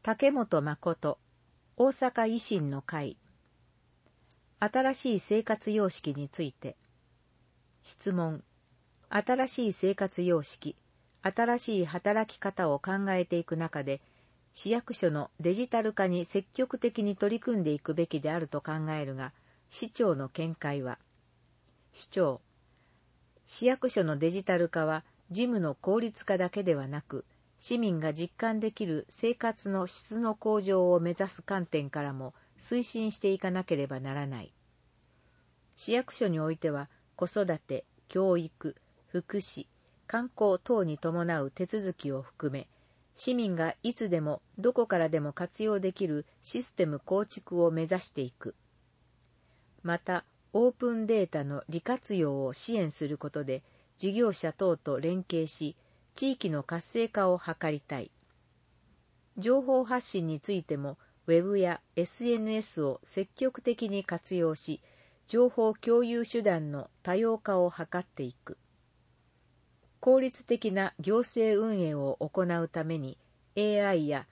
竹本誠、大阪維新の会。新しい生活様式について。質問。新しい生活様式、新しい働き方を考えていく中で、市役所のデジタル化に積極的に取り組んでいくべきであると考えるが、市長の見解は。市長。市役所のデジタル化は事務の効率化だけではなく、市民が実感できる生活の質の向上を目指す観点からも推進していかなければならない。市役所においては、子育て、教育、福祉、観光等に伴う手続きを含め、市民がいつでもどこからでも活用できるシステム構築を目指していく。また、オープンデータの利活用を支援することで、事業者等と連携し、地域の活性化を図りたい。情報発信についても、ウェブや SNS を積極的に活用し、情報共有手段の多様化を図っていく。効率的な行政運営を行うために、AI や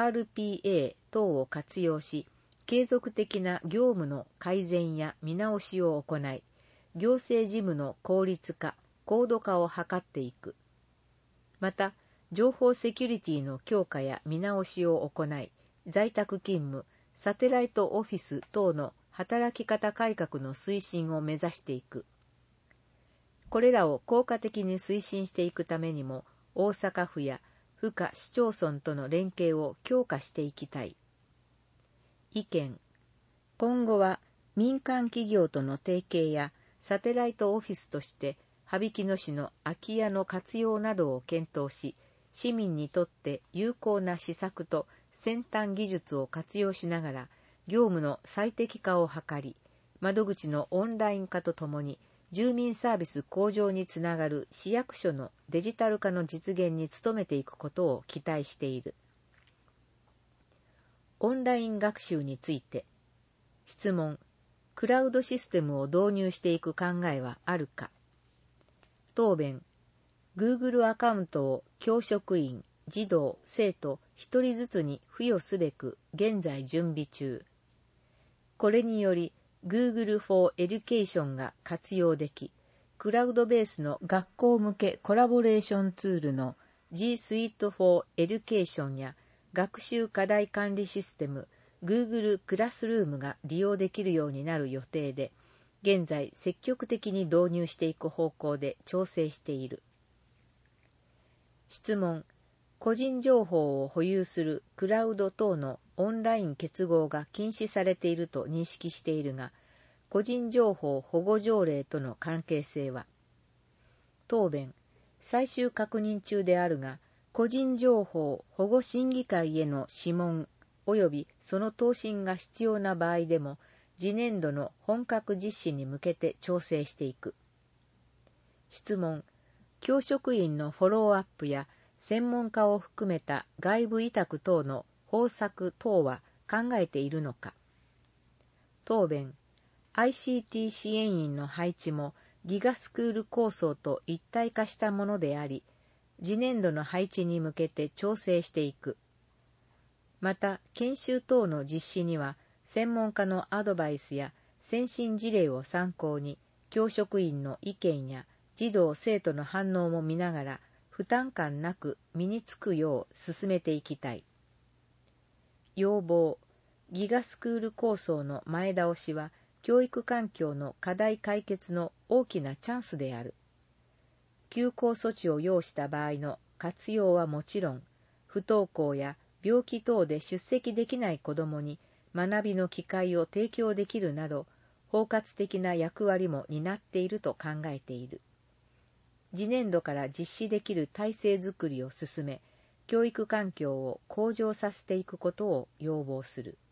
RPA 等を活用し、継続的な業務の改善や見直しを行い、行政事務の効率化、高度化を図っていく。また、情報セキュリティの強化や見直しを行い、在宅勤務、サテライトオフィス等の働き方改革の推進を目指していく。これらを効果的に推進していくためにも、大阪府や府下市町村との連携を強化していきたい。意見。今後は民間企業との提携やサテライトオフィスとして羽曳野市の空き家の活用などを検討し、市民にとって有効な施策と先端技術を活用しながら業務の最適化を図り、窓口のオンライン化とともに住民サービス向上につながる市役所のデジタル化の実現に努めていくことを期待している。オンライン学習について。質問。クラウドシステムを導入していく考えはあるか。答弁。Google アカウントを教職員、児童、生徒1人ずつに付与すべく現在準備中。これにより Google for Education が活用でき、クラウドベースの学校向けコラボレーションツールの G Suite for Education や学習課題管理システム Google クラスルームが利用できるようになる予定で、現在積極的に導入していく方向で調整している。質問。個人情報を保有するクラウド等のオンライン結合が禁止されていると認識しているが、個人情報保護条例との関係性は。答弁。最終確認中であるが、個人情報保護審議会への諮問及びその答申が必要な場合でも、次年度の本格実施に向けて調整していく。質問。教職員のフォローアップや専門家を含めた外部委託等の方策等は考えているのか。答弁。ICT 支援員の配置もギガスクール構想と一体化したものであり、次年度の配置に向けて調整していく。また、研修等の実施には、専門家のアドバイスや先進事例を参考に、教職員の意見や児童生徒の反応も見ながら、負担感なく身につくよう進めていきたい。要望。ギガスクール構想の前倒しは、教育環境の課題解決の大きなチャンスである。休校措置を要した場合の活用はもちろん、不登校や病気等で出席できない子どもに学びの機会を提供できるなど、包括的な役割も担っていると考えている。次年度から実施できる体制づくりを進め、教育環境を向上させていくことを要望する。